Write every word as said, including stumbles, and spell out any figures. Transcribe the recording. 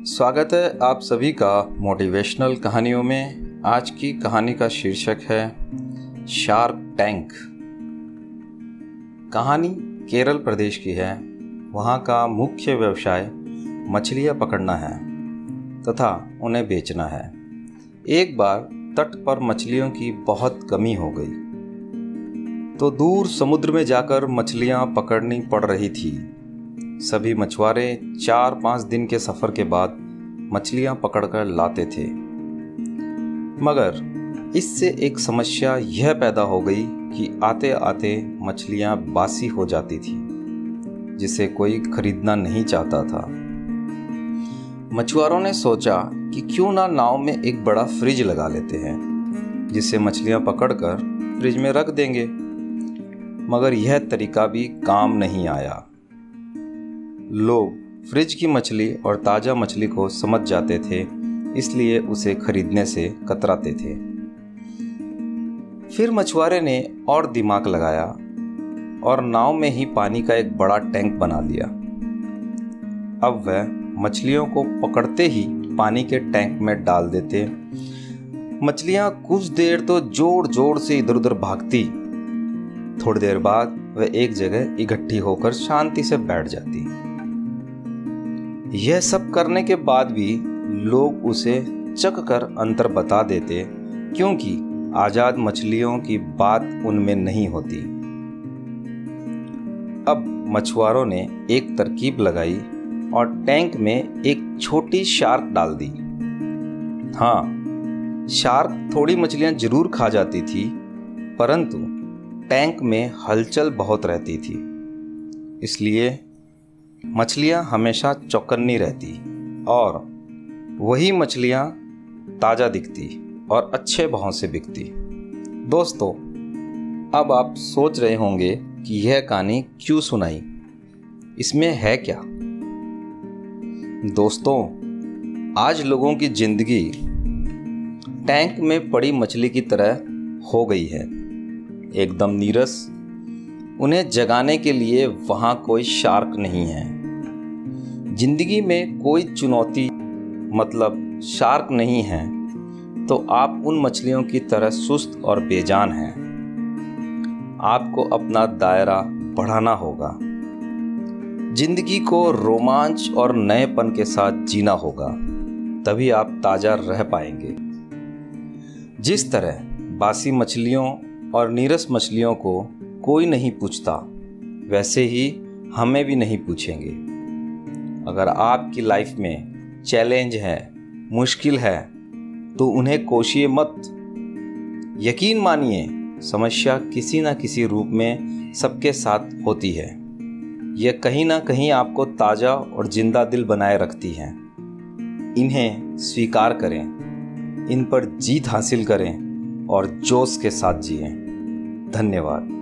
स्वागत है आप सभी का मोटिवेशनल कहानियों में। आज की कहानी का शीर्षक है शार्क टैंक। कहानी केरल प्रदेश की है। वहाँ का मुख्य व्यवसाय मछलियाँ पकड़ना है तथा उन्हें बेचना है। एक बार तट पर मछलियों की बहुत कमी हो गई तो दूर समुद्र में जाकर मछलियाँ पकड़नी पड़ रही थी। सभी मछुआरे चार पाँच दिन के सफ़र के बाद मछलियाँ पकड़कर लाते थे, मगर इससे एक समस्या यह पैदा हो गई कि आते आते मछलियाँ बासी हो जाती थी, जिसे कोई खरीदना नहीं चाहता था। मछुआरों ने सोचा कि क्यों ना नाव में एक बड़ा फ्रिज लगा लेते हैं, जिसे मछलियाँ पकड़कर फ्रिज में रख देंगे। मगर यह तरीका भी काम नहीं आया। लोग फ्रिज की मछली और ताज़ा मछली को समझ जाते थे, इसलिए उसे खरीदने से कतराते थे। फिर मछुआरे ने और दिमाग लगाया और नाव में ही पानी का एक बड़ा टैंक बना लिया। अब वह मछलियों को पकड़ते ही पानी के टैंक में डाल देते। मछलियाँ कुछ देर तो जोर जोर से इधर उधर भागती। थोड़ी देर बाद वह एक जगह इकट्ठी होकर शांति से बैठ जाती। यह सब करने के बाद भी लोग उसे चख कर अंतर बता देते, क्योंकि आजाद मछलियों की बात उनमें नहीं होती। अब मछुआरों ने एक तरकीब लगाई और टैंक में एक छोटी शार्क डाल दी। हाँ, शार्क थोड़ी मछलियां जरूर खा जाती थी, परंतु टैंक में हलचल बहुत रहती थी, इसलिए मछलियाँ हमेशा चौकन्नी रहती और वही मछलियाँ ताज़ा दिखती और अच्छे भाव से बिकती। दोस्तों, अब आप सोच रहे होंगे कि यह कहानी क्यों सुनाई, इसमें है क्या? दोस्तों, आज लोगों की जिंदगी टैंक में पड़ी मछली की तरह हो गई है, एकदम नीरस। उन्हें जगाने के लिए वहाँ कोई शार्क नहीं है। जिंदगी में कोई चुनौती मतलब शार्क नहीं है तो आप उन मछलियों की तरह सुस्त और बेजान हैं। आपको अपना दायरा बढ़ाना होगा। जिंदगी को रोमांच और नएपन के साथ जीना होगा, तभी आप ताज़ा रह पाएंगे। जिस तरह बासी मछलियों और नीरस मछलियों को कोई नहीं पूछता, वैसे ही हमें भी नहीं पूछेंगे। अगर आपकी लाइफ में चैलेंज है, मुश्किल है, तो उन्हें कोशिए मत। यकीन मानिए, समस्या किसी न किसी रूप में सबके साथ होती है। यह कहीं ना कहीं आपको ताज़ा और जिंदा दिल बनाए रखती है। इन्हें स्वीकार करें, इन पर जीत हासिल करें और जोश के साथ जिएं। धन्यवाद।